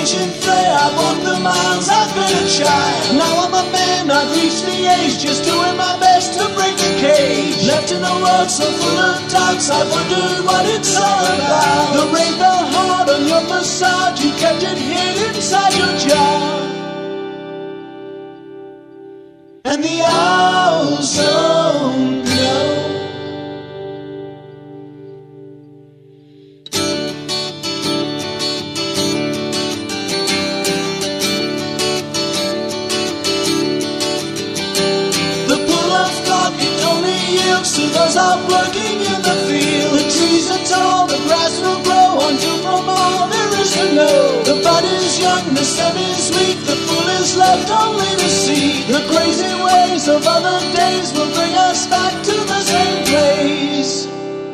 ancient flare, I walked the miles, I've been a child. Now I'm a man, I've reached the age, just doing my best to break the cage. Left in a world so full of doubts, I wondered what it's all about. The rain fell hard on your facade, you kept it hid inside your jar. And the owls don't know. To those out working in the field. The trees are tall, the grass will grow until from all there is to know. The bud is young, the stem is weak, the fool is left only to see. The crazy ways of other days will bring us back to the same place.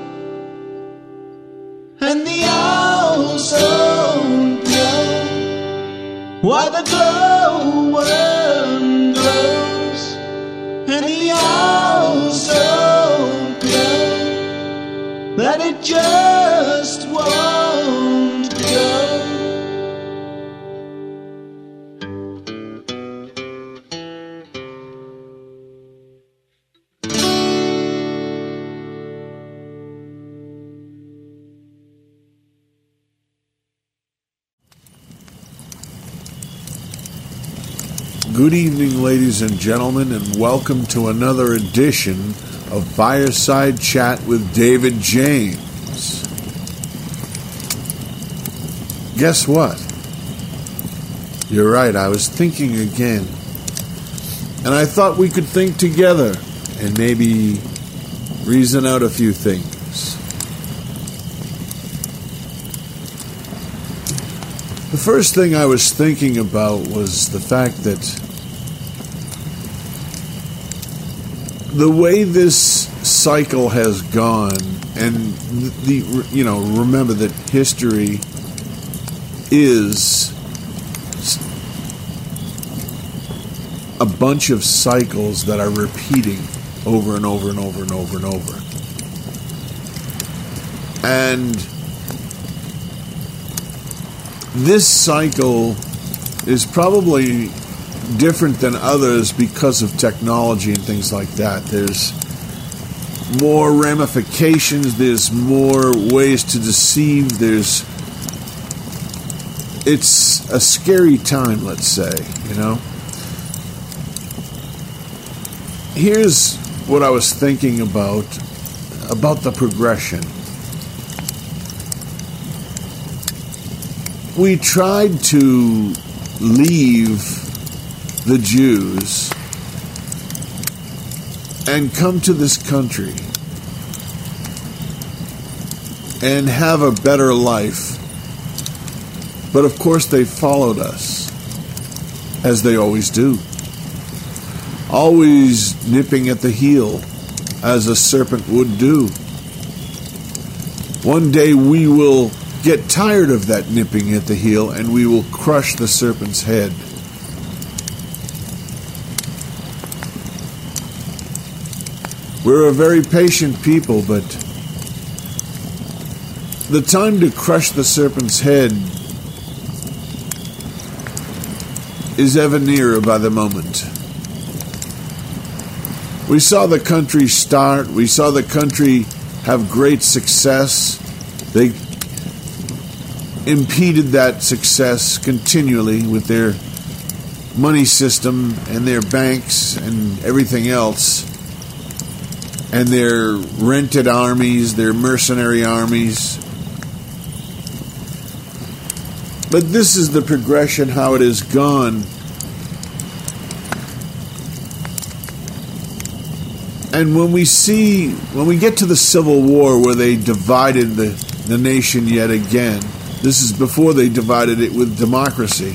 And the owls don't know why the glowworm glows. And the owls don't know that it just won't go. Good evening, ladies and gentlemen, and welcome to another edition of Fireside Chat with David James. Guess what? You're right, I was thinking again. And I thought we could think together and maybe reason out a few things. The first thing I was thinking about was the fact that the way this cycle has gone, and remember that history is a bunch of cycles that are repeating over and over and over and over and over. And this cycle is probably different than others because of technology and things like that. There's more ramifications, there's more ways to deceive, it's a scary time, let's say, you know. Here's what I was thinking about the progression. We tried to leave the Jews and come to this country and have a better life. But of course they followed us, as they always do. Always nipping at the heel, as a serpent would do. One day we will get tired of that nipping at the heel, and we will crush the serpent's head. We're a very patient people, but the time to crush the serpent's head is ever nearer by the moment. We saw the country start. We saw the country have great success. They impeded that success continually with their money system and their banks and everything else, and their rented armies, their mercenary armies. But this is the progression, how it has gone. And when we get to the Civil War, where they divided the nation yet again, this is before they divided it with democracy.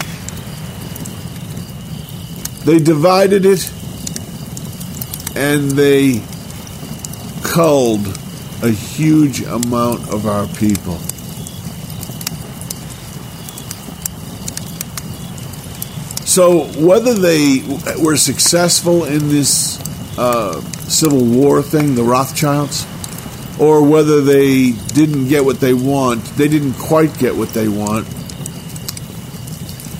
They divided it, and they culled a huge amount of our people. So whether they were successful in this Civil War thing, the Rothschilds, or whether they didn't get what they want, they didn't quite get what they want,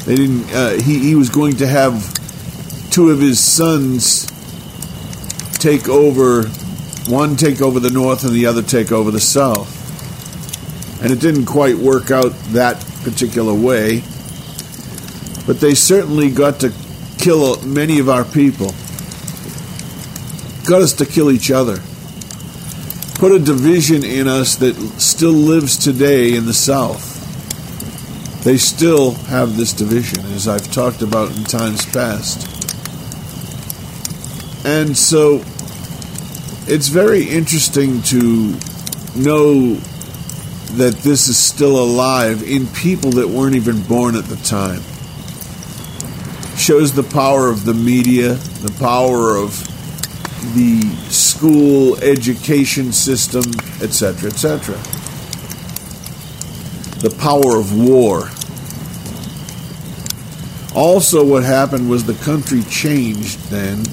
They didn't. He was going to have two of his sons take over. One take over the North and the other take over the South. And it didn't quite work out that particular way. But they certainly got to kill many of our people. Got us to kill each other. Put a division in us that still lives today in the South. They still have this division, as I've talked about in times past. And so it's very interesting to know that this is still alive in people that weren't even born at the time. Shows the power of the media, the power of the school education system, etc., etc. The power of war. Also, what happened was the country changed then.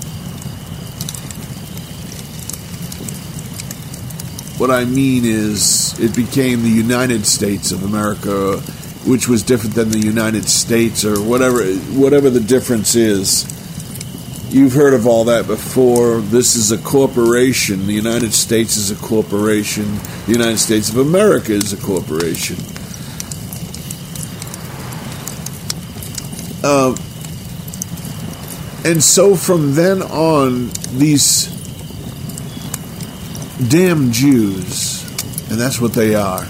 What I mean is, it became the United States of America, which was different than the United States, or whatever the difference is. You've heard of all that before. This is a corporation. The United States is a corporation. The United States of America is a corporation. And so from then on, these damn Jews, and that's what they are,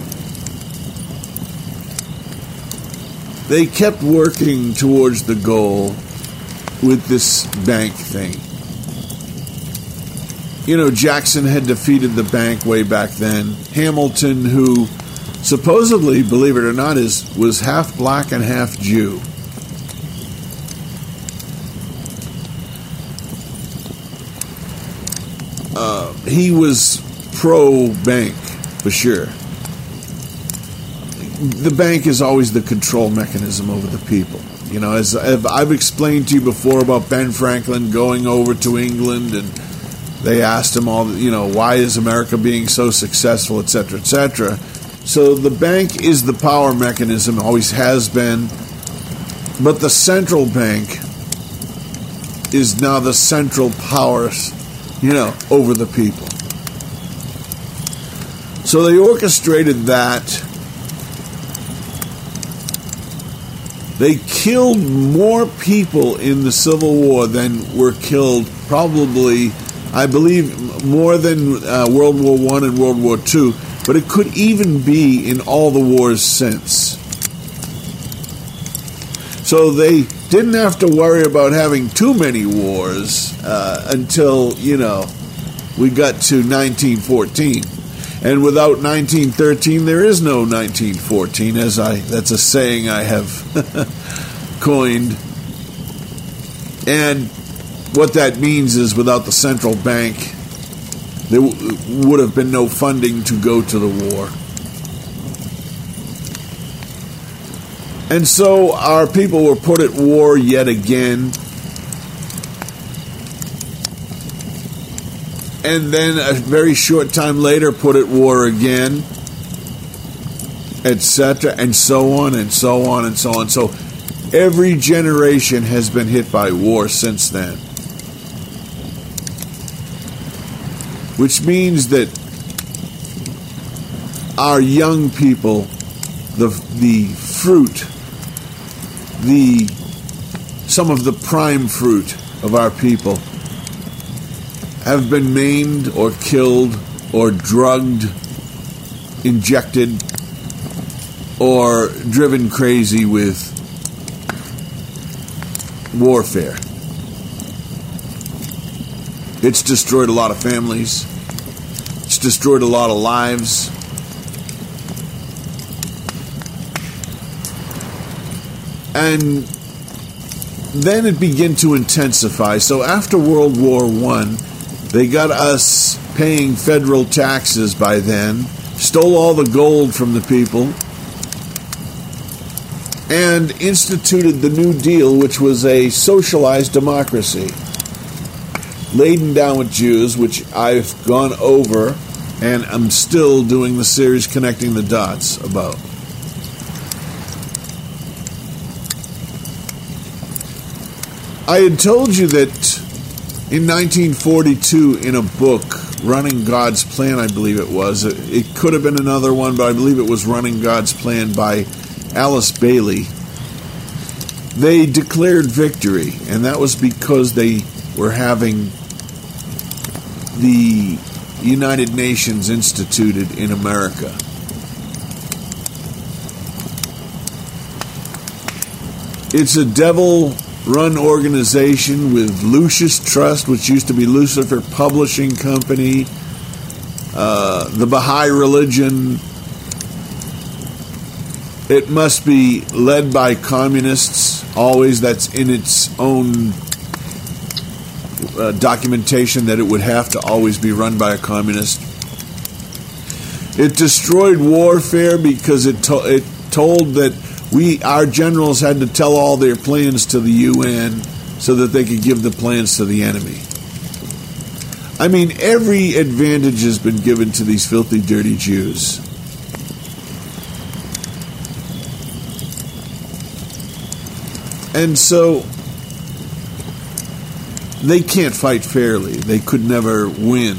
they kept working towards the goal with this bank thing. You know, Jackson had defeated the bank way back then. Hamilton, who supposedly, believe it or not, was half black and half Jew. He was pro-bank, for sure. The bank is always the control mechanism over the people. You know, as I've explained to you before about Ben Franklin going over to England, and they asked him all, you know, why is America being so successful, etc., etc. So the bank is the power mechanism, always has been, but the central bank is now the central power, you know, over the people. So they orchestrated that. They killed more people in the Civil War than were killed, probably, I believe, more than World War I and World War II, but it could even be in all the wars since. So they didn't have to worry about having too many wars until, you know, we got to 1914. And without 1913, there is no 1914, that's a saying I have coined. And what that means is, without the central bank, there would have been no funding to go to the war. And so our people were put at war yet again. And then a very short time later put at war again, etc., and so on and so on and so on. So every generation has been hit by war since then. Which means that our young people, the fruit, some of the prime fruit of our people, have been maimed or killed or drugged, injected, or driven crazy with warfare. It's destroyed a lot of families. It's destroyed a lot of lives. And then it began to intensify. So after World War I, they got us paying federal taxes by then, stole all the gold from the people, and instituted the New Deal, which was a socialized democracy, laden down with Jews, which I've gone over, and I'm still doing the series Connecting the Dots about. I had told you that in 1942, in a book, Running God's Plan, I believe it was. It could have been another one, but I believe it was Running God's Plan by Alice Bailey. They declared victory, and that was because they were having the United Nations instituted in America. It's a devil-run organization with Lucis Trust, which used to be Lucifer Publishing Company, the Baha'i religion. It must be led by communists, always. That's in its own documentation that it would have to always be run by a communist. It destroyed warfare because it told that our generals had to tell all their plans to the UN so that they could give the plans to the enemy. I mean, every advantage has been given to these filthy, dirty Jews. And so they can't fight fairly. They could never win.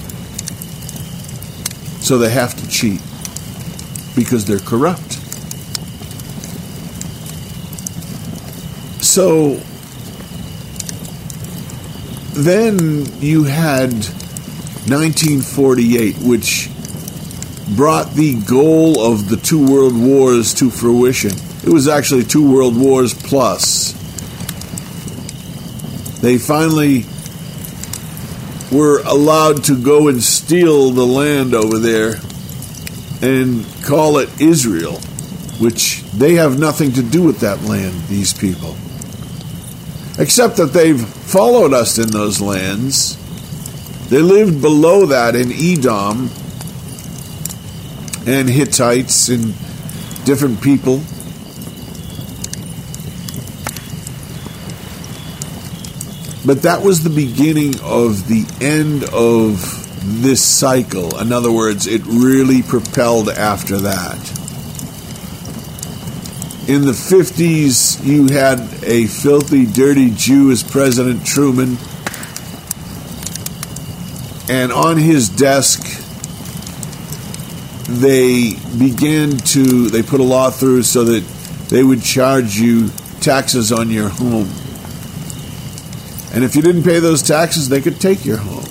So they have to cheat because they're corrupt. So then you had 1948, which brought the goal of the two world wars to fruition. It was actually 2 world wars plus. They finally were allowed to go and steal the land over there and call it Israel, which they have nothing to do with that land, these people. Except that they've followed us in those lands. They lived below that in Edom and Hittites and different people. But that was the beginning of the end of this cycle. In other words, it really propelled after that. In the 50s, you had a filthy, dirty Jew as President Truman. And on his desk, they put a law through so that they would charge you taxes on your home. And if you didn't pay those taxes, they could take your home.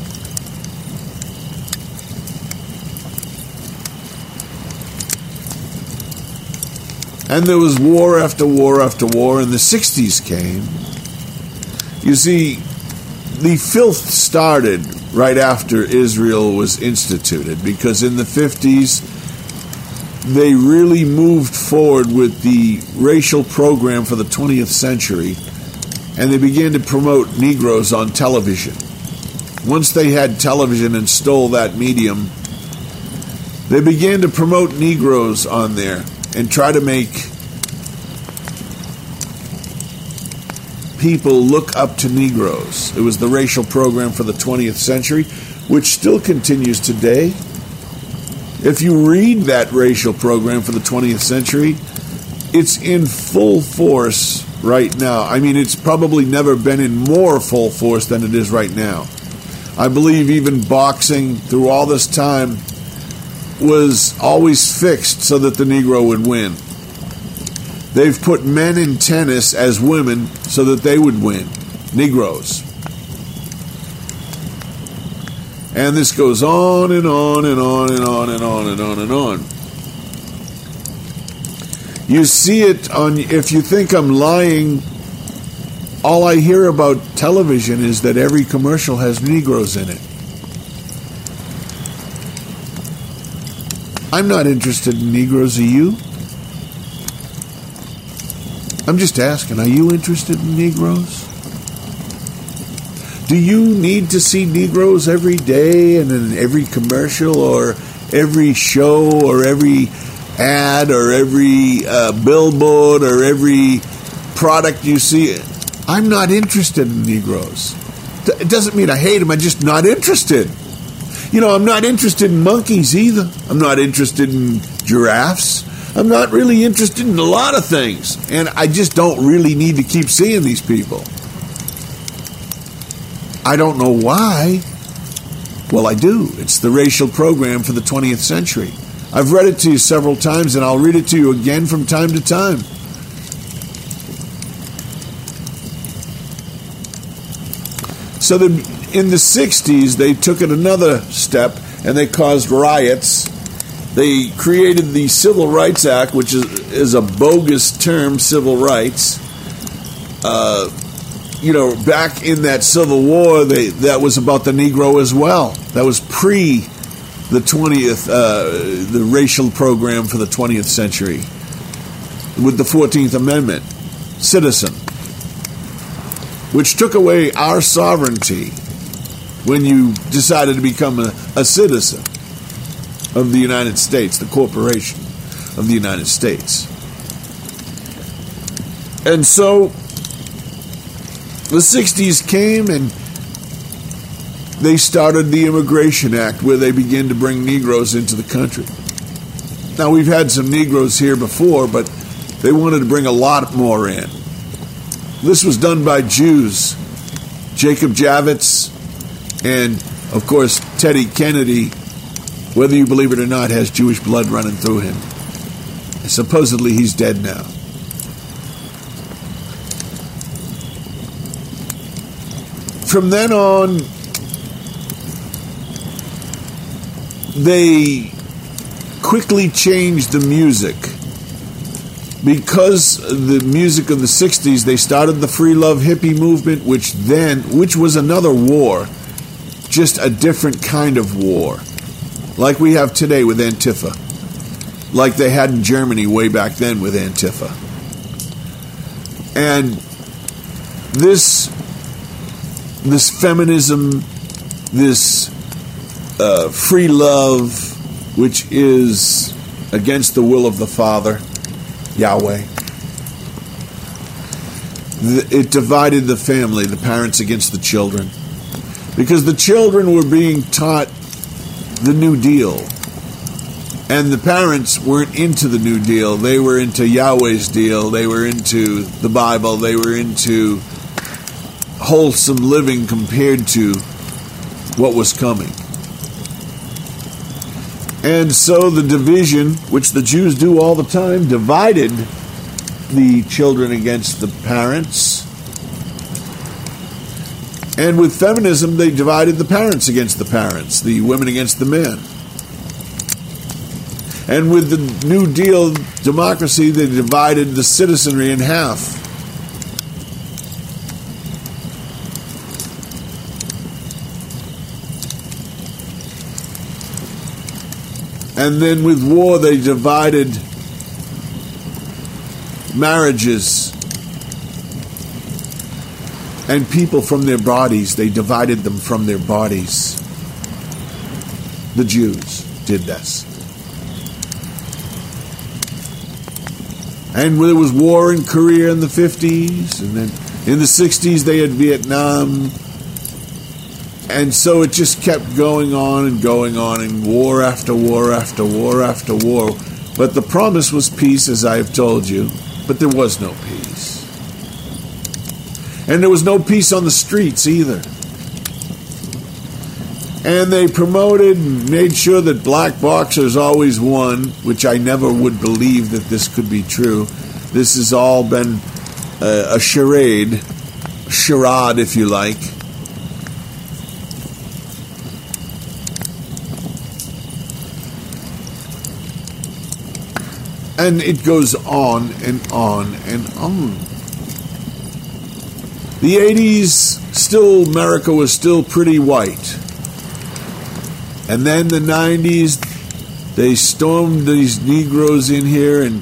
And there was war after war after war, and the 60s came. You see, the filth started right after Israel was instituted, because in the 50s, they really moved forward with the racial program for the 20th century, and they began to promote Negroes on television. Once they had television and stole that medium, they began to promote Negroes on there and try to make people look up to Negroes. It was the racial program for the 20th century, which still continues today. If you read that racial program for the 20th century, it's in full force right now. I mean, it's probably never been in more full force than it is right now. I believe even boxing through all this time was always fixed so that the Negro would win. They've put men in tennis as women so that they would win. Negroes. And this goes on and on and on and on and on and on and on. You see it on, if you think I'm lying, all I hear about television is that every commercial has Negroes in it. I'm not interested in Negroes, are you? I'm just asking, are you interested in Negroes? Do you need to see Negroes every day and in every commercial or every show or every ad or every billboard or every product you see? I'm not interested in Negroes. It doesn't mean I hate them, I'm just not interested. You know, I'm not interested in monkeys either. I'm not interested in giraffes. I'm not really interested in a lot of things. And I just don't really need to keep seeing these people. I don't know why. Well, I do. It's the racial program for the 20th century. I've read it to you several times, and I'll read it to you again from time to time. So in the 60s, they took it another step, and they caused riots. They created the Civil Rights Act, which is a bogus term, civil rights. Back in that Civil War, that was about the Negro as well. That was pre the 20th, the racial program for the 20th century, with the 14th Amendment, citizen, which took away our sovereignty when you decided to become a citizen of the United States, the corporation of the United States. And so the 60s came, and they started the Immigration Act, where they began to bring Negroes into the country. Now, we've had some Negroes here before, but they wanted to bring a lot more in. This was done by Jews. Jacob Javits and, of course, Teddy Kennedy, whether you believe it or not, has Jewish blood running through him. Supposedly he's dead now. From then on, they quickly changed the music. Because the music of the 60s, they started the free love hippie movement, which was another war, just a different kind of war, like we have today with Antifa, like they had in Germany way back then with Antifa. And this feminism, this free love, which is against the will of the Father, Yahweh, it divided the family, the parents against the children, because the children were being taught the New Deal, and the parents weren't into the New Deal. They were into Yahweh's deal. They were into the Bible. They were into wholesome living compared to what was coming. And so the division, which the Jews do all the time, divided the children against the parents. And with feminism, they divided the parents against the parents, the women against the men. And with the New Deal democracy, they divided the citizenry in half. And then with war, they divided marriages and people from their bodies. They divided them from their bodies. The Jews did this. And there was war in Korea in the 50s, and then in the 60s they had Vietnam. And so it just kept going on, and war after war after war after war. But the promise was peace, as I have told you, but there was no peace. And there was no peace on the streets either. And they promoted and made sure that black boxers always won, which I never would believe that this could be true. This has all been a charade if you like. And it goes on and on and on. The 80s, America was still pretty white. And then the 90s, they stormed these Negroes in here, and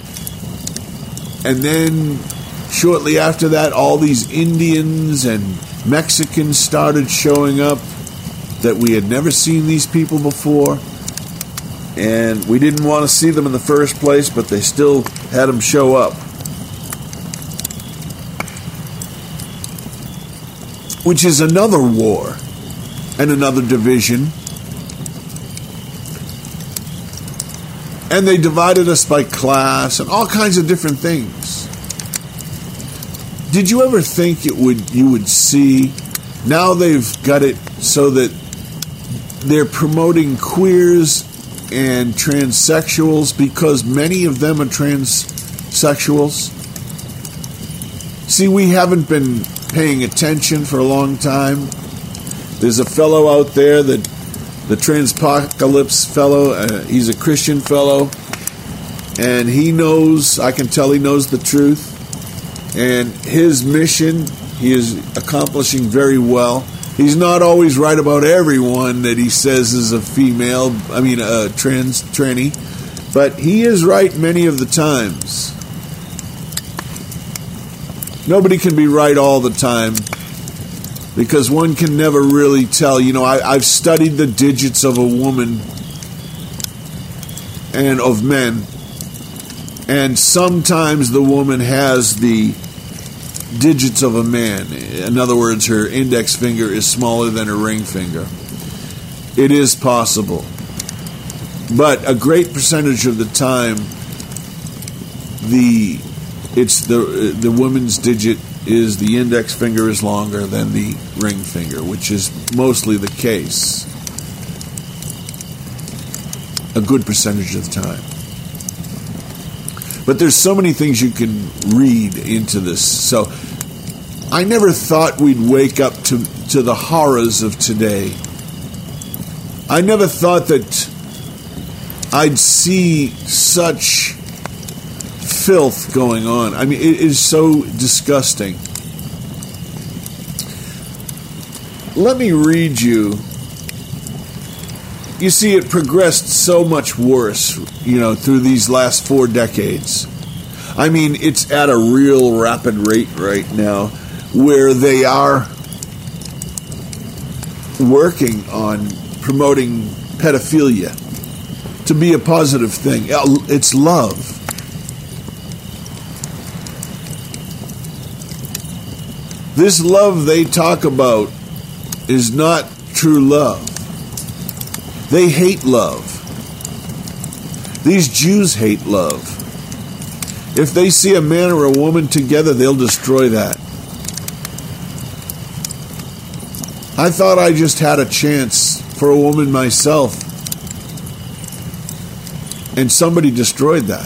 then shortly after that, all these Indians and Mexicans started showing up that we had never seen these people before. And we didn't want to see them in the first place, but they still had them show up. Which is another war and another division. And they divided us by class and all kinds of different things. Did you ever think you would see Now they've got it so that they're promoting queers and transsexuals because many of them are transsexuals. See, we haven't been paying attention for a long time. There's a fellow out there, the Transpocalypse fellow, he's a Christian fellow, and he knows, I can tell he knows the truth, and his mission he is accomplishing very well. He's not always right about everyone that he says is a tranny, but he is right many of the times. Nobody can be right all the time because one can never really tell. You know, I've studied the digits of a woman and of men, and sometimes the woman has the digits of a man. In other words, her index finger is smaller than her ring finger. It is possible. But a great percentage of the time, the woman's digit is the index finger is longer than the ring finger, which is mostly the case. A good percentage of the time. But there's so many things you can read into this. So I never thought we'd wake up to the horrors of today. I never thought that I'd see such filth going on. I mean, it is so disgusting. Let me read you. You see, it progressed so much worse, through these last 4 decades. I mean, it's at a real rapid rate right now where they are working on promoting pedophilia to be a positive thing. It's love. This love they talk about is not true love. They hate love. These Jews hate love. If they see a man or a woman together, they'll destroy that. I thought I just had a chance for a woman myself, and somebody destroyed that.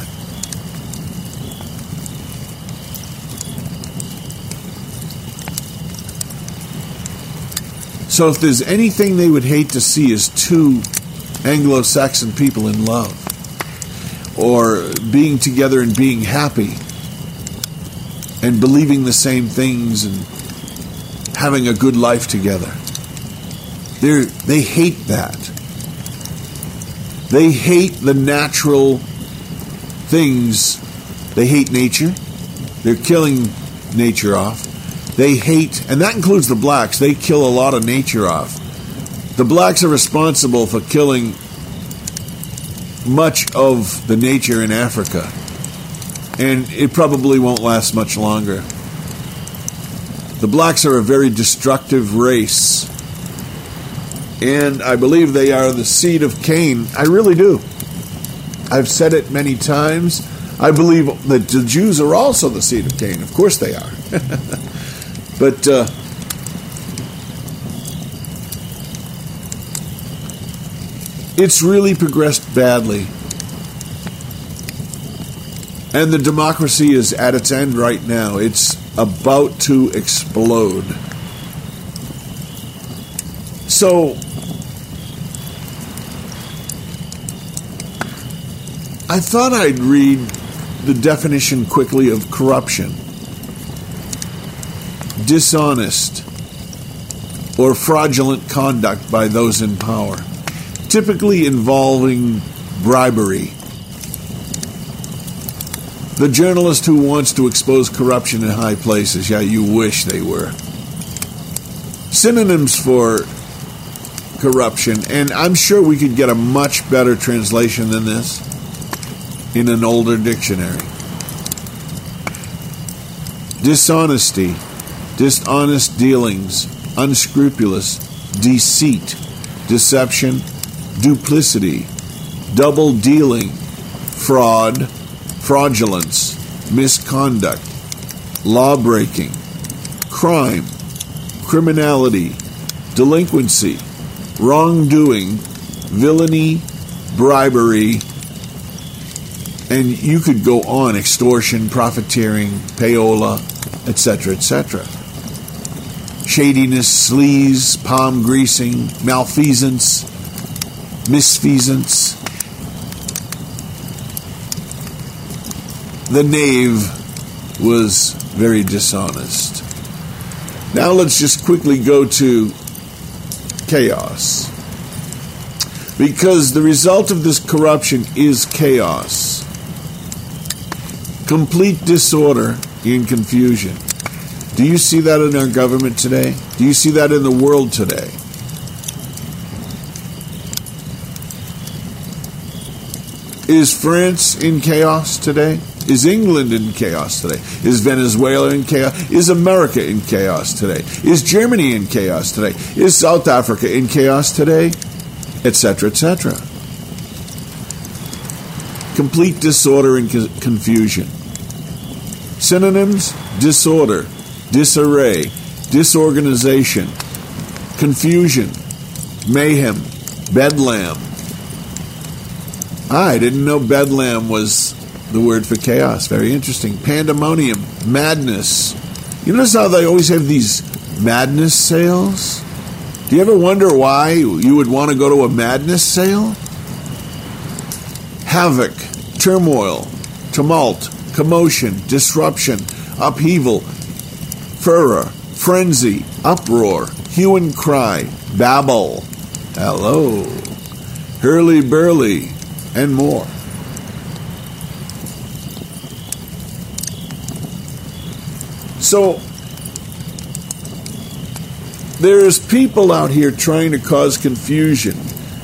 So if there's anything they would hate to see is 2 Anglo-Saxon people in love, or being together and being happy, and believing the same things and having a good life together. They hate that. They hate the natural things. They hate nature. They're killing nature off. They hate, and that includes the blacks, they kill a lot of nature off. The blacks are responsible for killing much of the nature in Africa, and it probably won't last much longer. The blacks are a very destructive race, and I believe they are the seed of Cain. I really do. I've said it many times. I believe that the Jews are also the seed of Cain. Of course they are. But it's really progressed badly. And the democracy is at its end right now. It's about to explode. So, I thought I'd read the definition quickly of corruption. Dishonest or fraudulent conduct by those in power, typically involving bribery. The journalist who wants to expose corruption in high places, yeah, you wish they were. Synonyms for corruption, and I'm sure we could get a much better translation than this in an older dictionary. Dishonesty, dishonest dealings, unscrupulous, deceit, deception, duplicity, double dealing, fraud, fraudulence, misconduct, law breaking, crime, criminality, delinquency, wrongdoing, villainy, bribery, and you could go on, extortion, profiteering, payola, etc., etc. Shadiness, sleaze, palm greasing, malfeasance, misfeasance. The knave was very dishonest. Now let's just quickly go to chaos. Because the result of this corruption is chaos. Complete disorder and confusion. Do you see that in our government today? Do you see that in the world today? Is France in chaos today? Is England in chaos today? Is Venezuela in chaos? Is America in chaos today? Is Germany in chaos today? Is South Africa in chaos today? Etc., etc. Complete disorder and confusion. Synonyms: disorder, disarray, disorganization, confusion, mayhem, bedlam. I didn't know bedlam was the word for chaos. Very interesting. Pandemonium, madness. You notice how they always have these madness sales? Do you ever wonder why you would want to go to a madness sale? Havoc, turmoil, tumult, commotion, disruption, upheaval, furor, frenzy, uproar, hue and cry, babble, hello, hurly-burly, and more. So, there's people out here trying to cause confusion.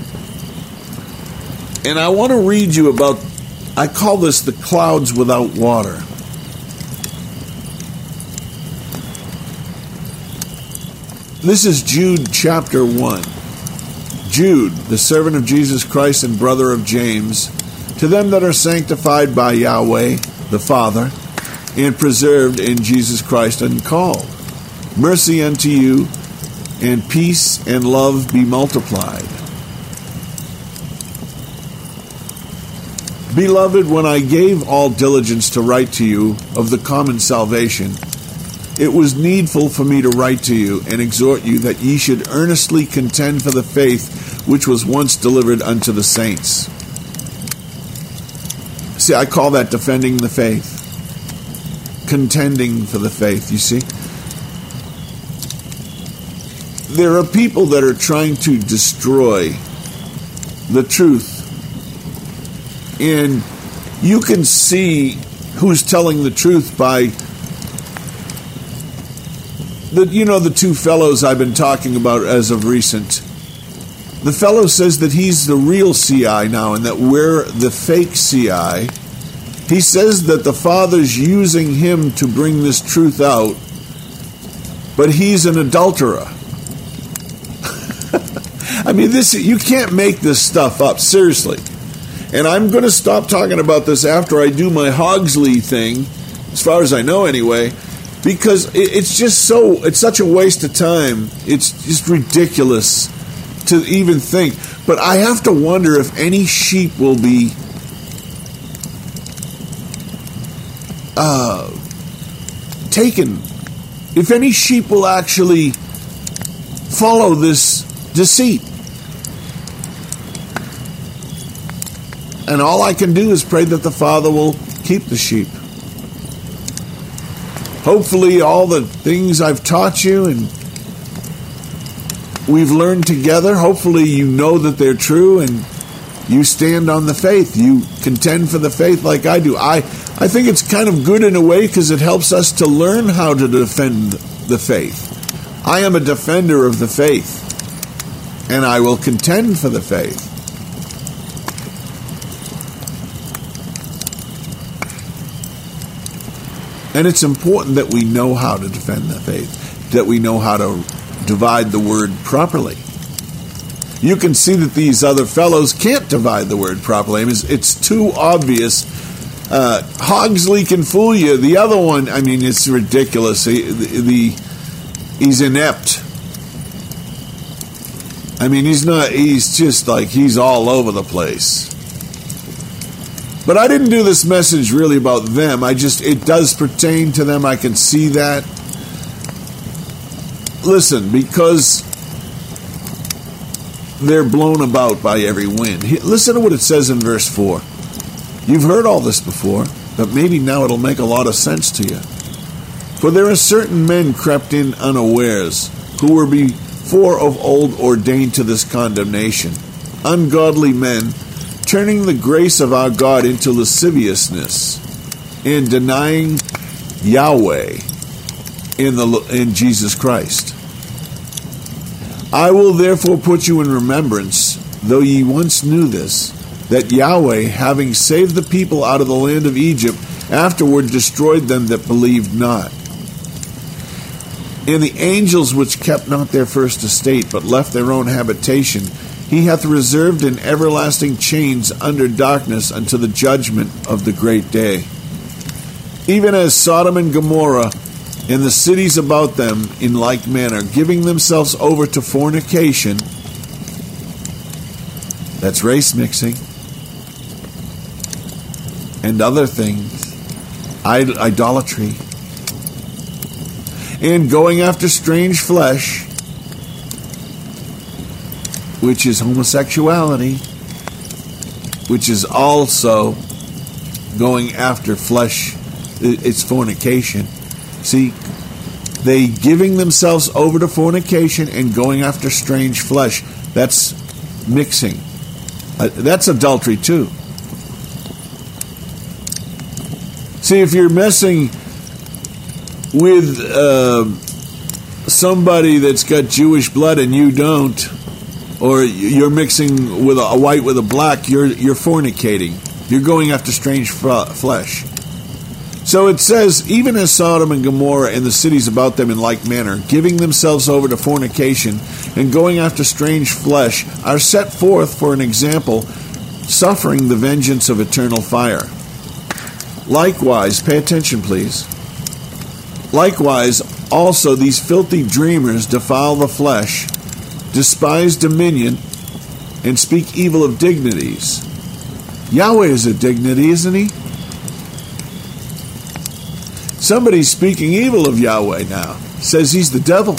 And I want to read you about, I call this the clouds without water. This is Jude chapter 1. Jude, the servant of Jesus Christ and brother of James, to them that are sanctified by Yahweh, the Father, and preserved in Jesus Christ and called. Mercy unto you, and peace and love be multiplied. Beloved, when I gave all diligence to write to you of the common salvation, it was needful for me to write to you and exhort you that ye should earnestly contend for the faith which was once delivered unto the saints. See, I call that defending the faith. Contending for the faith, you see. There are people that are trying to destroy the truth. And you can see who's telling the truth by the two fellows I've been talking about as of recent. The fellow says that he's the real CI now and that we're the fake CI. He says that the Father's using him to bring this truth out, but he's an adulterer. I mean, you can't make this stuff up, seriously. And I'm going to stop talking about this after I do my Hogsley thing, as far as I know anyway, because it's such a waste of time. It's just ridiculous to even think. But I have to wonder if any sheep will be taken, if any sheep will actually follow this deceit. And all I can do is pray that the Father will keep the sheep. Hopefully all the things I've taught you and we've learned together, hopefully you know that they're true and you stand on the faith. You contend for the faith like I do. I think it's kind of good in a way because it helps us to learn how to defend the faith. I am a defender of the faith, and I will contend for the faith. And it's important that we know how to defend the faith, that we know how to divide the word properly. You can see that these other fellows can't divide the word properly. I mean, it's too obvious. Hogsley can fool you. The other one, I mean, it's ridiculous. He's inept. I mean, he's just like, he's all over the place. But I didn't do this message really about them. It does pertain to them. I can see that. Listen, because they're blown about by every wind. Listen to what it says in verse 4. You've heard all this before, but maybe now it'll make a lot of sense to you. For there are certain men crept in unawares, who were before of old ordained to this condemnation, ungodly men, turning the grace of our God into lasciviousness, and denying Yahweh in Jesus Christ. I will therefore put you in remembrance, though ye once knew this, that Yahweh, having saved the people out of the land of Egypt, afterward destroyed them that believed not. And the angels which kept not their first estate, but left their own habitation, he hath reserved in everlasting chains under darkness unto the judgment of the great day. Even as Sodom and Gomorrah and the cities about them in like manner, giving themselves over to fornication, that's race mixing, and other things, idolatry, and going after strange flesh, which is homosexuality, which is also going after flesh, it's fornication. See, they giving themselves over to fornication and going after strange flesh. That's mixing. That's adultery too. See, if you're messing with somebody that's got Jewish blood and you don't, or you're mixing with a white with a black, you're fornicating. You're going after strange flesh. So it says, even as Sodom and Gomorrah and the cities about them in like manner, giving themselves over to fornication and going after strange flesh, are set forth for an example, suffering the vengeance of eternal fire. Likewise, pay attention please, likewise also these filthy dreamers defile the flesh, despise dominion, and speak evil of dignities. Yahweh is a dignity, isn't he? Somebody's speaking evil of Yahweh now. Says he's the devil.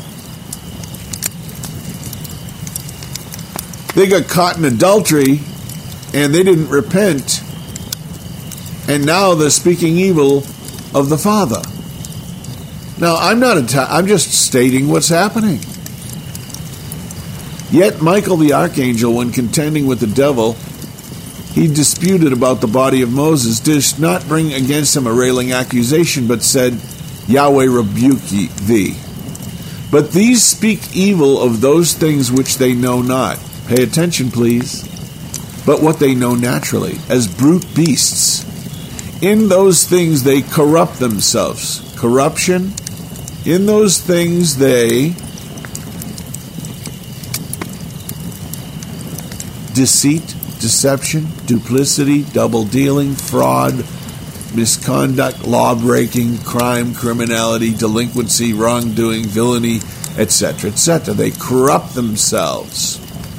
They got caught in adultery and they didn't repent. And now they're speaking evil of the Father. Now, I'm just stating what's happening. Yet Michael the archangel, when contending with the devil, he disputed about the body of Moses, did not bring against him a railing accusation, but said, Yahweh rebuke thee. But these speak evil of those things which they know not. Pay attention, please. But what they know naturally, as brute beasts. In those things they corrupt themselves. Corruption. In those things they deceit, deception, duplicity, double-dealing, fraud, misconduct, law-breaking, crime, criminality, delinquency, wrongdoing, villainy, etc., etc. They corrupt themselves.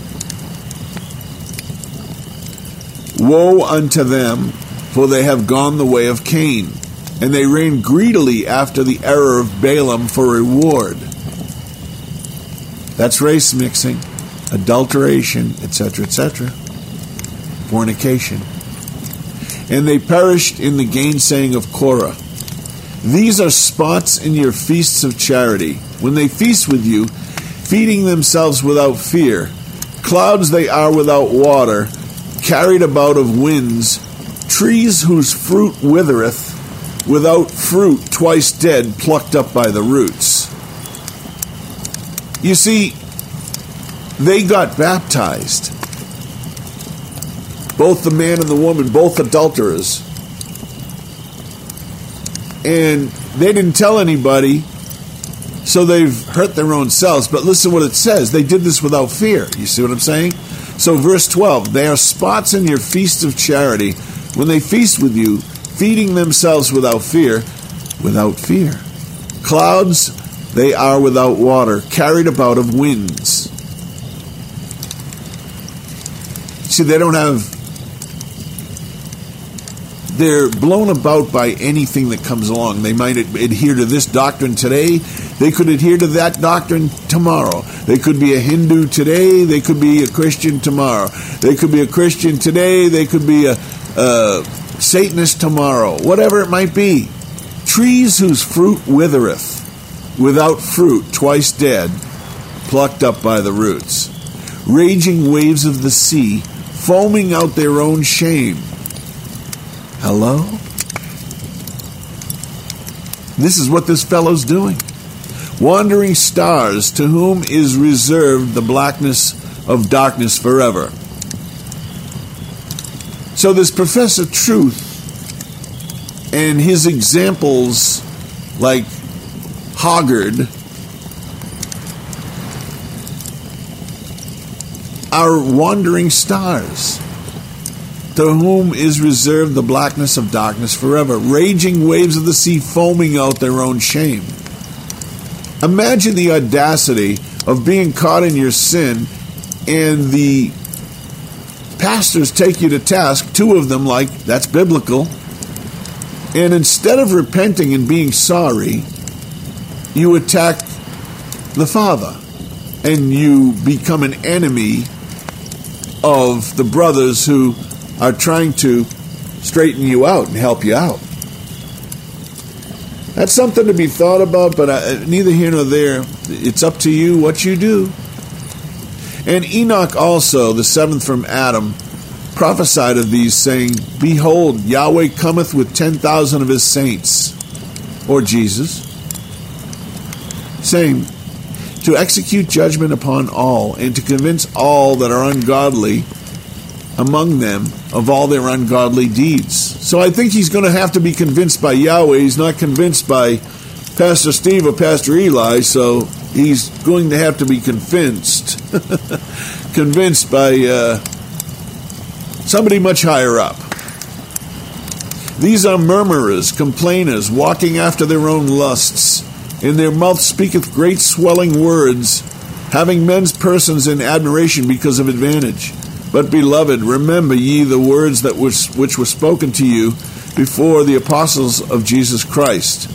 Woe unto them, for they have gone the way of Cain, and they ran greedily after the error of Balaam for reward. That's race mixing, adulteration, etc., etc. Fornication. And they perished in the gainsaying of Korah. These are spots in your feasts of charity, when they feast with you, feeding themselves without fear. Clouds they are without water, carried about of winds, trees whose fruit withereth, without fruit, twice dead, plucked up by the roots. You see, they got baptized. Both the man and the woman, both adulterers. And they didn't tell anybody, so they've hurt their own selves. But listen what it says. They did this without fear. You see what I'm saying? So verse 12, they are spots in your feast of charity, when they feast with you, feeding themselves without fear. Clouds They are without water, carried about of winds. See, they're blown about by anything that comes along. They might adhere to this doctrine today. They could adhere to that doctrine tomorrow. They could be a Hindu today. They could be a Christian tomorrow. They could be a Christian today. They could be a Satanist tomorrow. Whatever it might be. Trees whose fruit withereth, without fruit, twice dead, plucked up by the roots. Raging waves of the sea, foaming out their own shame. Hello? This is what this fellow's doing. Wandering stars, to whom is reserved the blackness of darkness forever. So this Professor Truth and his examples like Hoggard are wandering stars, to whom is reserved the blackness of darkness forever, raging waves of the sea foaming out their own shame. Imagine the audacity of being caught in your sin and the pastors take you to task, two of them, like, that's biblical, and instead of repenting and being sorry, you attack the Father and you become an enemy of the brothers who are trying to straighten you out and help you out. That's something to be thought about, but neither here nor there. It's up to you what you do. And Enoch also, the seventh from Adam, prophesied of these, saying, Behold, Yahweh cometh with 10,000 of his saints, or Jesus, saying, to execute judgment upon all, and to convince all that are ungodly among them of all their ungodly deeds. So I think he's going to have to be convinced by Yahweh. He's not convinced by Pastor Steve or Pastor Eli, so he's going to have to be convinced. Convinced by somebody much higher up. These are murmurers, complainers, walking after their own lusts. In their mouth speaketh great swelling words, having men's persons in admiration because of advantage. But, beloved, remember ye the words that which were spoken to you before the apostles of Jesus Christ.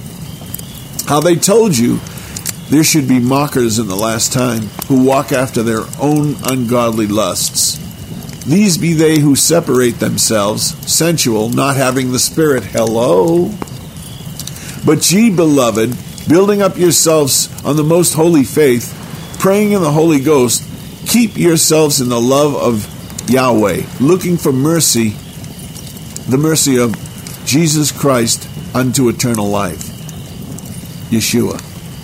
How they told you there should be mockers in the last time, who walk after their own ungodly lusts. These be they who separate themselves, sensual, not having the Spirit. Hello? But ye, beloved, building up yourselves on the most holy faith, praying in the Holy Ghost, keep yourselves in the love of Yahweh, looking for mercy, the mercy of Jesus Christ unto eternal life. Yeshua.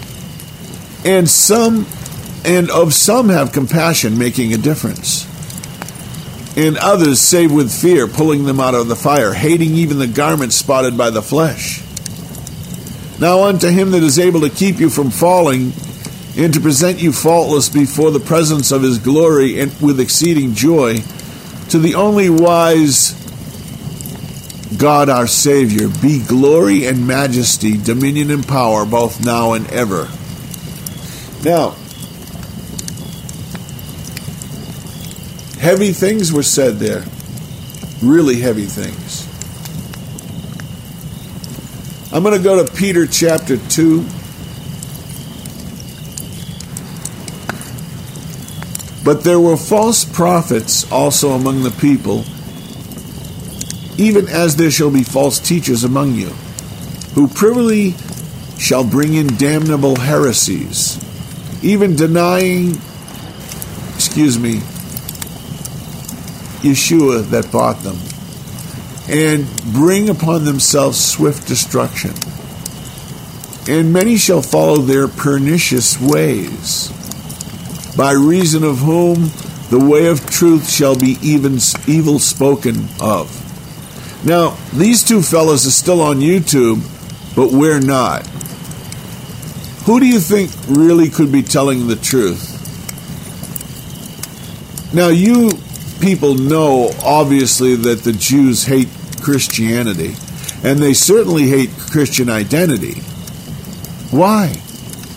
And of some have compassion, making a difference. And others save with fear, pulling them out of the fire, hating even the garment spotted by the flesh. Now unto him that is able to keep you from falling, and to present you faultless before the presence of his glory and with exceeding joy, to the only wise God our Savior, be glory and majesty, dominion and power, both now and ever. Now, heavy things were said there. Really heavy things. I'm going to go to Peter chapter 2. But there were false prophets also among the people, even as there shall be false teachers among you, who privily shall bring in damnable heresies, even denying, Yeshua that bought them, and bring upon themselves swift destruction. And many shall follow their pernicious ways, by reason of whom the way of truth shall be even evil spoken of. Now, these two fellows are still on YouTube, but we're not. Who do you think really could be telling the truth? Now, you people know, obviously, that the Jews hate Christianity, and they certainly hate Christian identity. Why?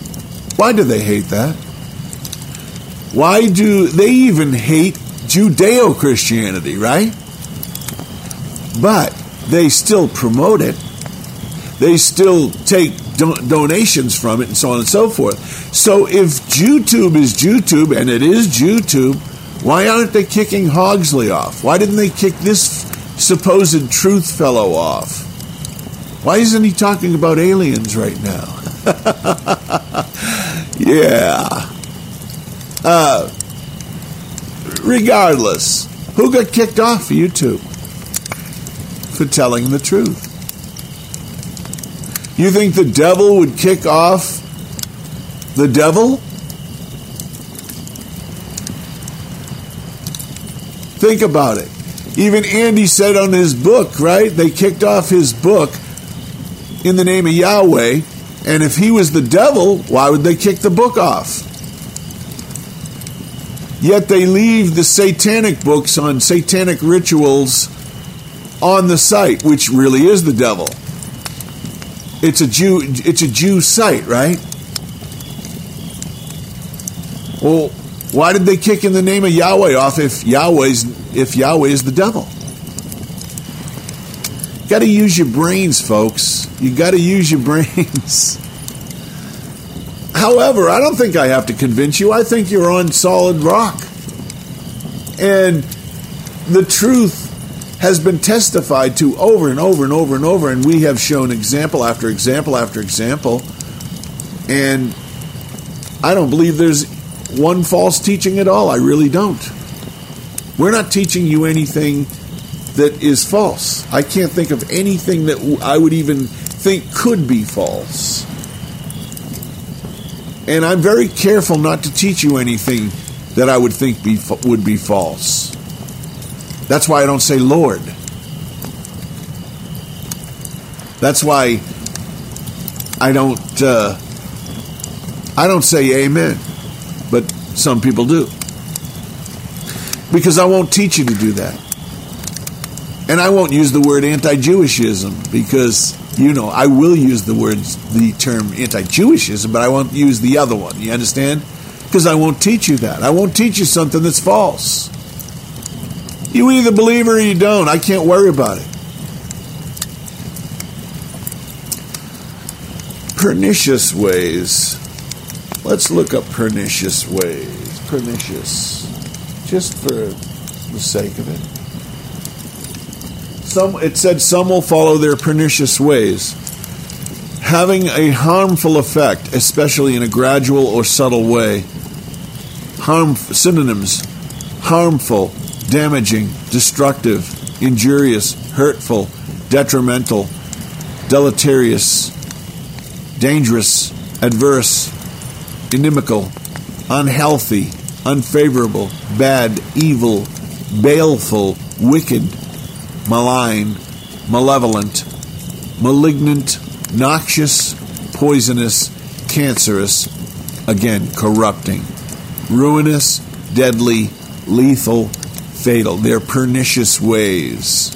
Why do they hate that? Why do they even hate Judeo-Christianity, right? But they still promote it. They still take donations from it and so on and so forth. So if JewTube is JewTube, and it is JewTube, why aren't they kicking Hogsley off? Why didn't they kick this supposed truth fellow off? Why isn't he talking about aliens right now? Yeah. Regardless, who got kicked off YouTube? For telling the truth. You think the devil would kick off the devil? Think about it. Even Andy said on his book, right? They kicked off his book in the name of Yahweh. And if he was the devil, why would they kick the book off? Yet they leave the satanic books on satanic rituals on the site, which really is the devil. It's a Jew site, right? Well, why did they kick in the name of Yahweh off if Yahweh is the devil? You got to use your brains, folks. You got to use your brains. However, I don't think I have to convince you. I think you're on solid rock. And the truth has been testified to over and over and over and over, and we have shown example after example after example. And I don't believe there's one false teaching at all. I really don't. We're not teaching you anything that is false. I can't think of anything that I would even think could be false. And I'm very careful not to teach you anything that I would think would be false. That's why I don't say Lord. That's why I don't say amen. But some people do. Because I won't teach you to do that. And I won't use the word anti-Jewishism because, I will use the term anti-Jewishism, but I won't use the other one. You understand? Because I won't teach you that. I won't teach you something that's false. You either believe or you don't. I can't worry about it. Pernicious ways. Let's look up pernicious ways. Pernicious. Just for the sake of it. It said some will follow their pernicious ways, having a harmful effect, especially in a gradual or subtle way. Synonyms: harmful, damaging, destructive, injurious, hurtful, detrimental, deleterious, dangerous, adverse, inimical, unhealthy, unfavorable, bad, evil, baleful, wicked, malign, malevolent, malignant, noxious, poisonous, cancerous, again, corrupting, ruinous, deadly, lethal, fatal. They're pernicious ways.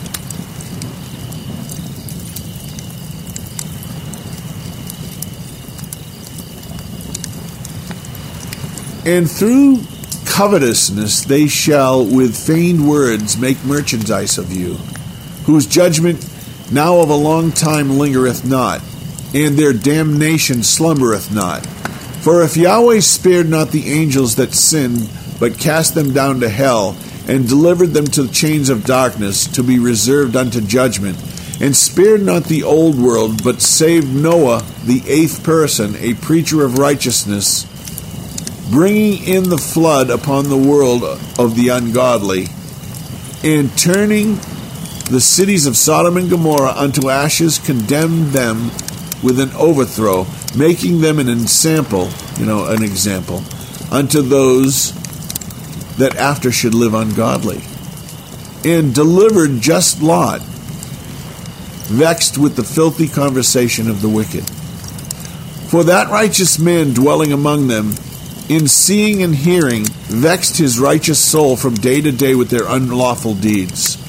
And through covetousness they shall with feigned words make merchandise of you, whose judgment now of a long time lingereth not, and their damnation slumbereth not. For if Yahweh spared not the angels that sinned, but cast them down to hell, and delivered them to the chains of darkness, to be reserved unto judgment, and spared not the old world, but saved Noah, the eighth person, a preacher of righteousness, bringing in the flood upon the world of the ungodly, and turning the cities of Sodom and Gomorrah unto ashes, condemned them with an overthrow, making them an ensample, an example, unto those that after should live ungodly, and delivered just Lot, vexed with the filthy conversation of the wicked. For that righteous man dwelling among them, in seeing and hearing, vexed his righteous soul from day to day with their unlawful deeds.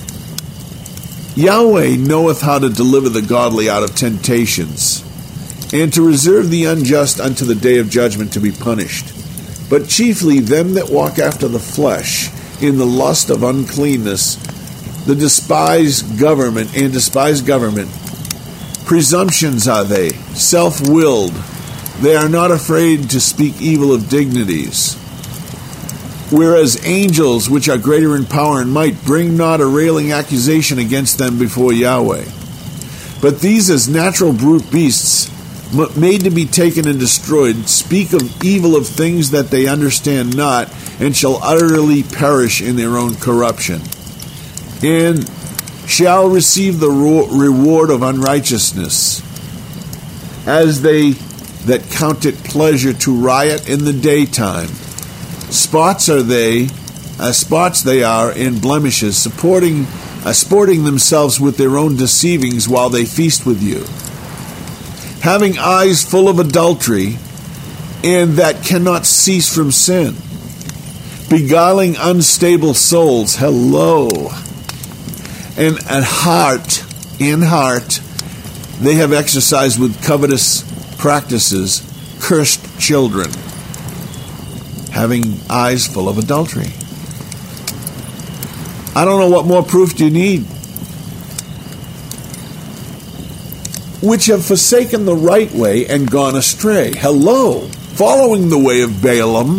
Yahweh knoweth how to deliver the godly out of temptations, and to reserve the unjust unto the day of judgment to be punished. But chiefly them that walk after the flesh, in the lust of uncleanness, the despise government, presumptions are they, self-willed. They are not afraid to speak evil of dignities. Whereas angels, which are greater in power and might, bring not a railing accusation against them before Yahweh. But these, as natural brute beasts, made to be taken and destroyed, speak of evil of things that they understand not, and shall utterly perish in their own corruption, and shall receive the reward of unrighteousness, as they that count it pleasure to riot in the daytime. Spots they are in blemishes, sporting themselves with their own deceivings while they feast with you, having eyes full of adultery, and that cannot cease from sin, beguiling unstable souls. Hello. And at heart, they have exercised with covetous practices, cursed children, having eyes full of adultery. I don't know what more proof do you need. Which have forsaken the right way and gone astray. Hello, following the way of Balaam.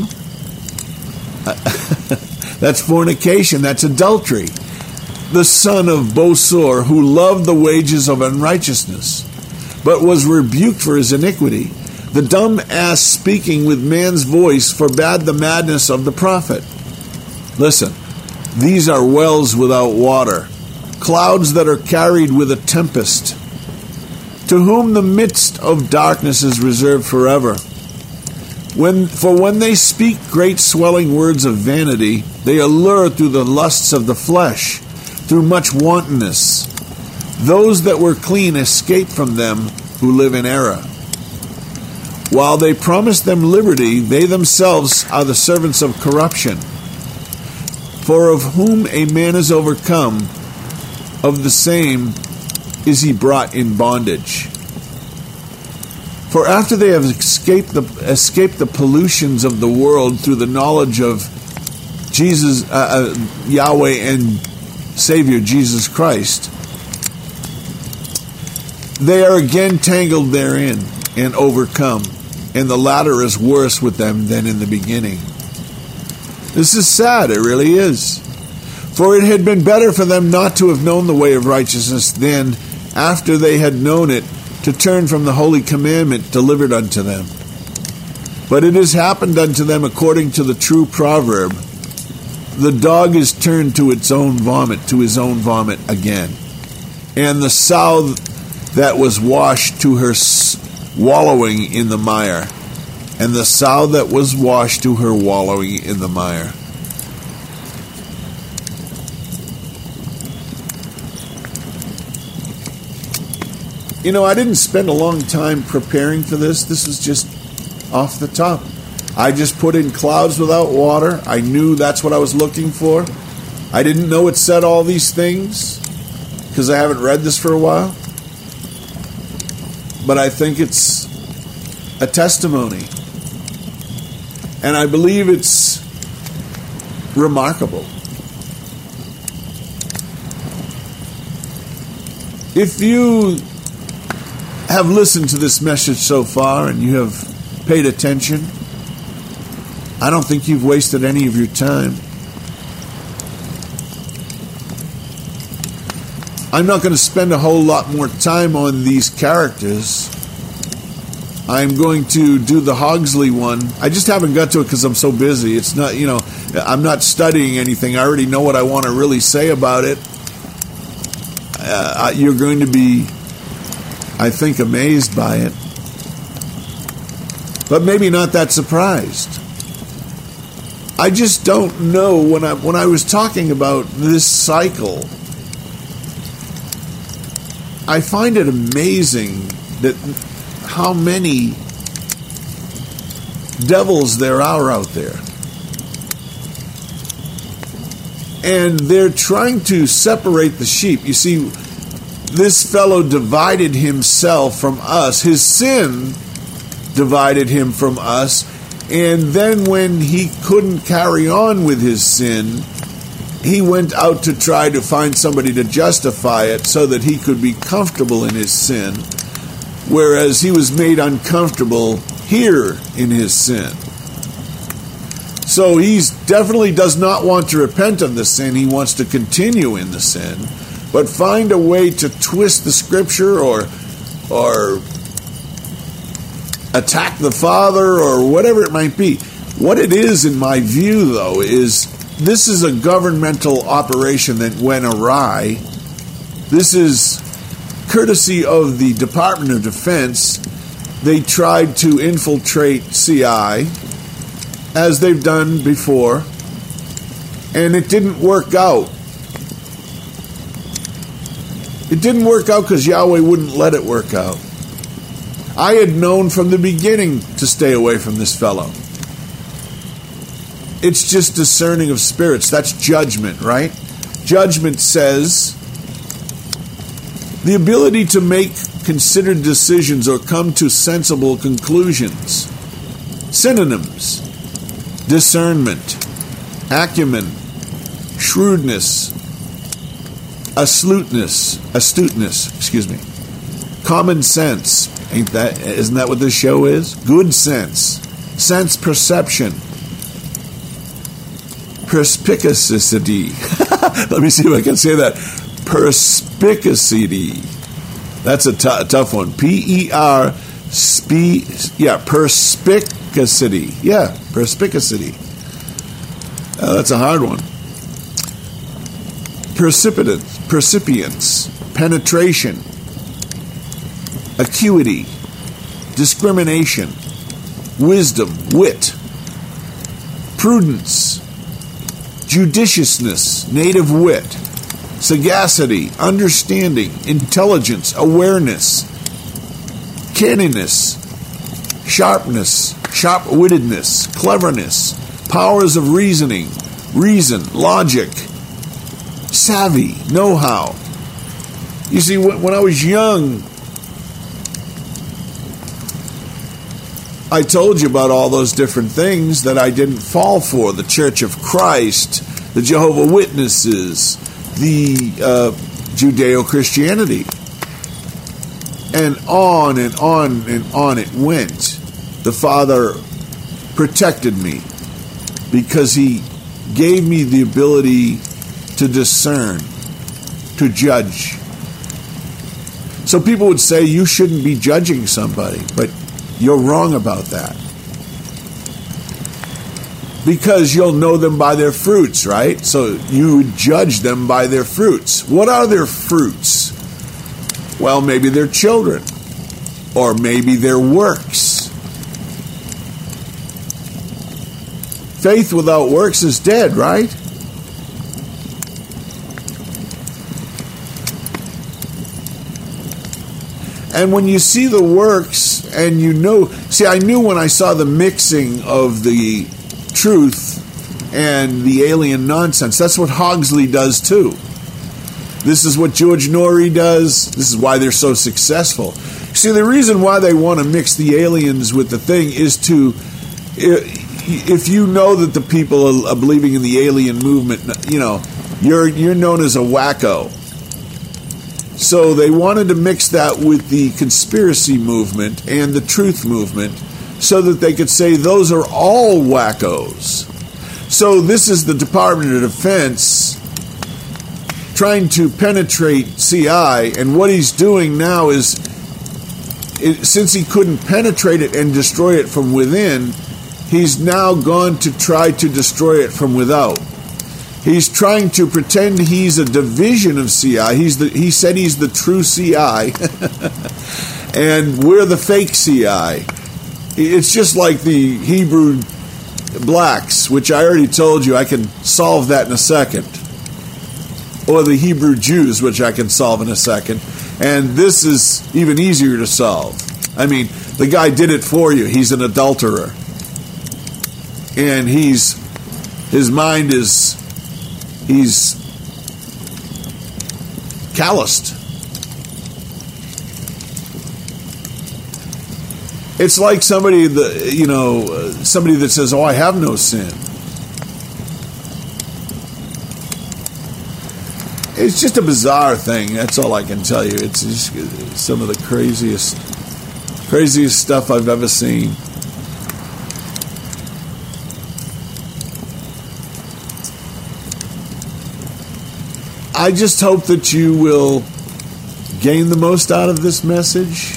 That's fornication, that's adultery. The son of Bosor, who loved the wages of unrighteousness, but was rebuked for his iniquity. The dumb ass speaking with man's voice forbade the madness of the prophet. Listen, these are wells without water, clouds that are carried with a tempest, to whom the midst of darkness is reserved forever. For when they speak great swelling words of vanity, they allure through the lusts of the flesh, through much wantonness. Those that were clean escape from them who live in error. While they promise them liberty, they themselves are the servants of corruption. For of whom a man is overcome, of the same is he brought in bondage. For after they have escaped the pollutions of the world through the knowledge of Jesus, Yahweh and Savior Jesus Christ, they are again tangled therein and overcome, and the latter is worse with them than in the beginning. This is sad, it really is. For it had been better for them not to have known the way of righteousness than, after they had known it, to turn from the holy commandment delivered unto them. But it has happened unto them according to the true proverb, the dog is turned to its own vomit, to his own vomit again. And the sow that was washed to her wallowing in the mire. And the sow that was washed to her wallowing in the mire. You know, I didn't spend a long time preparing for this. This was just off the top. I just put in clouds without water. I knew that's what I was looking for. I didn't know it said all these things because I haven't read this for a while. But I think it's a testimony. And I believe it's remarkable. If you have listened to this message so far and you have paid attention, I don't think you've wasted any of your time. I'm not going to spend a whole lot more time on these characters. I'm going to do the Hogsley one. I just haven't got to it because I'm so busy. It's not, I'm not studying anything. I already know what I want to really say about it. You're going to be, I think, amazed by it. But maybe not that surprised. I just don't know. When I was talking about this cycle, I find it amazing that how many devils there are out there. And they're trying to separate the sheep. You see, this fellow divided himself from us. His sin divided him from us. And then when he couldn't carry on with his sin, he went out to try to find somebody to justify it so that he could be comfortable in his sin, whereas he was made uncomfortable here in his sin. So he definitely does not want to repent of the sin. He wants to continue in the sin, but find a way to twist the scripture or attack the Father or whatever it might be. What it is, in my view, though, is this is a governmental operation that went awry. This is courtesy of the Department of Defense. They tried to infiltrate CI, as they've done before, and it didn't work out. It didn't work out because Yahweh wouldn't let it work out. I had known from the beginning to stay away from this fellow. It's just discerning of spirits. That's judgment, right? Judgment says the ability to make considered decisions or come to sensible conclusions. Synonyms: discernment, acumen, shrewdness, astuteness, common sense. Isn't that what this show is? Good sense, sense perception, perspicacity. Let me see if I can say that. Perspicacity. That's a tough one. Perspicacity. Yeah, perspicacity. That's a hard one. Percipience, penetration, acuity, discrimination, wisdom, wit, prudence, judiciousness, native wit, sagacity, understanding, intelligence, awareness, canniness, sharpness, sharp-wittedness, cleverness, powers of reasoning, reason, logic, savvy, know-how. You see, when I was young, I told you about all those different things that I didn't fall for. The Church of Christ, the Jehovah's Witnesses, the Judeo-Christianity. And on and on and on it went. The Father protected me because He gave me the ability to discern, to judge. So people would say, you shouldn't be judging somebody, but you're wrong about that. Because you'll know them by their fruits, right? So you would judge them by their fruits. What are their fruits? Well, maybe they're children. Or maybe they're works. Faith without works is dead, right? And when you see the works and you know... See, I knew when I saw the mixing of the truth and the alien nonsense. That's what Hogsley does too. This is what George Norrie does. This is why they're so successful. See, the reason why they want to mix the aliens with the thing is to... If you know that the people are believing in the alien movement, you know, you're known as a wacko. So they wanted to mix that with the conspiracy movement and the truth movement so that they could say those are all wackos. So this is the Department of Defense trying to penetrate CI, and what he's doing now is, since he couldn't penetrate it and destroy it from within, he's now gone to try to destroy it from without. He's trying to pretend he's a division of CI. He said he's the true CI, and we're the fake CI. It's just like the Hebrew blacks, which I already told you I can solve that in a second. Or the Hebrew Jews, which I can solve in a second. And this is even easier to solve. I mean, the guy did it for you. He's an adulterer. And his mind is... he's calloused. It's like somebody somebody that says, "Oh, I have no sin." It's just a bizarre thing. That's all I can tell you. It's just some of the craziest stuff I've ever seen. I just hope that you will gain the most out of this message.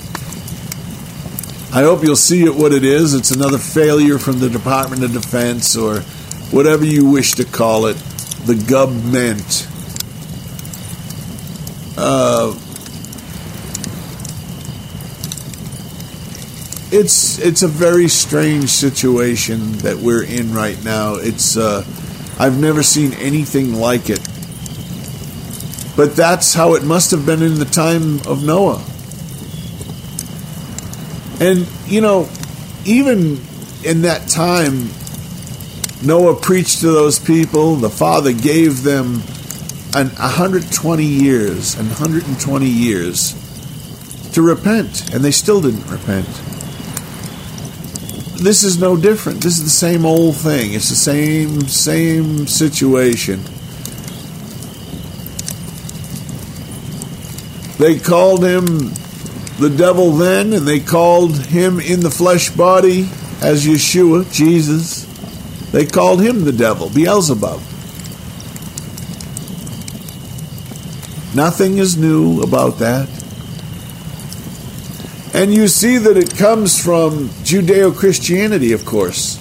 I hope you'll see it what it is. It's another failure from the Department of Defense, or whatever you wish to call it, the government. It's a very strange situation that we're in right now. It's I've never seen anything like it. But that's how it must have been in the time of Noah. And, even in that time, Noah preached to those people. The Father gave them 120 years and 120 years to repent, and they still didn't repent. This is no different. This is the same old thing. It's the same situation. They called him the devil then, and they called him in the flesh body as Yeshua, Jesus. They called him the devil, Beelzebub. Nothing is new about that. And you see that it comes from Judeo-Christianity, of course.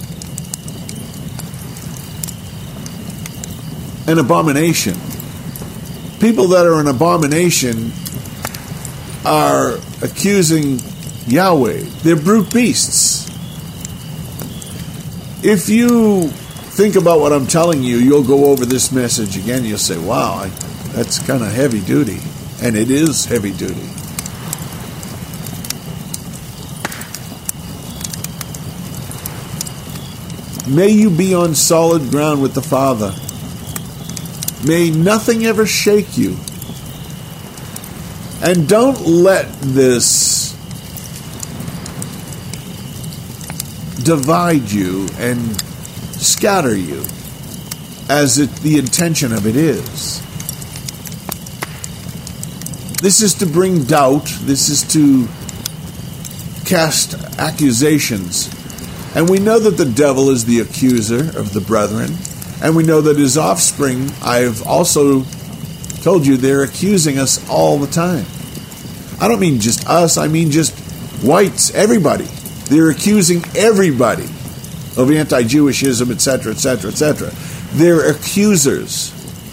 An abomination. People that are an abomination are accusing Yahweh. They're brute beasts. If you think about what I'm telling you, you'll go over this message again. You'll say, wow, that's kind of heavy duty. And it is heavy duty. May you be on solid ground with the Father. May nothing ever shake you. And don't let this divide you and scatter you, as the intention of it is. This is to bring doubt. This is to cast accusations. And we know that the devil is the accuser of the brethren. And we know that his offspring, I've also told you, they're accusing us all the time. I don't mean just us, I mean just whites, everybody. They're accusing everybody of anti-Jewishism, etc., etc., etc. They're accusers.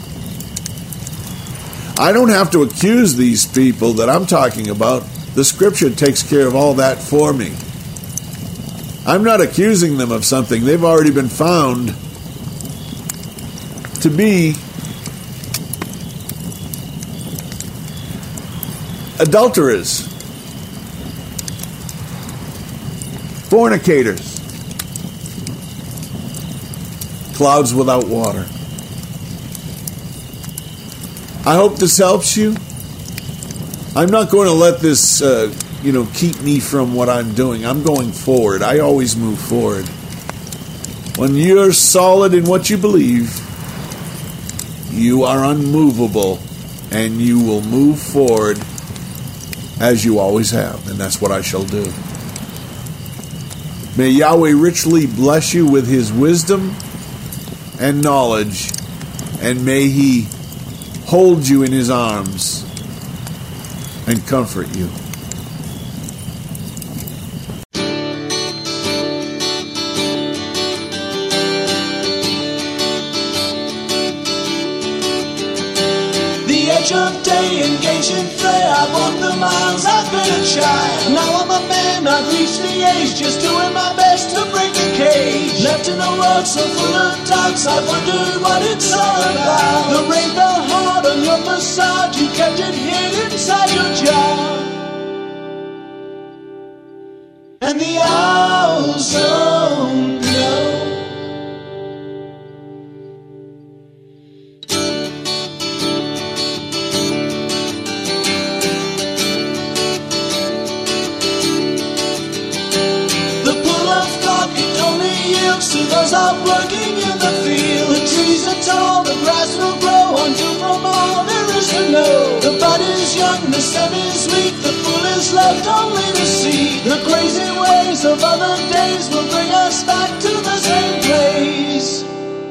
I don't have to accuse these people that I'm talking about. The Scripture takes care of all that for me. I'm not accusing them of something. They've already been found to be adulterers, fornicators, clouds without water. I hope this helps you. I'm not going to let this keep me from what I'm doing. I'm going forward. I always move forward. When you're solid in what you believe, you are unmovable, and you will move forward as you always have, and that's what I shall do. May Yahweh richly bless you with his wisdom and knowledge, and may he hold you in his arms and comfort you. Of day engaged in fray, I've walked the miles, I've been a child. Now I'm a man, I've reached the age, just doing my best to break the cage. Left in a world so full of doubts, I've wondered what it's all about. The rain fell hard on your facade, you kept it hid inside your jar. And the owls don't know. is left only to see. The crazy ways of other days will bring us back to the same place.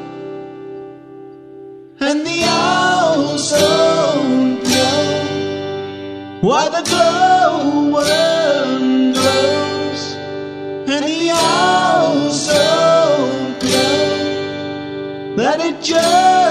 And the owls don't know why the glowworm glows. And the owls don't know that it just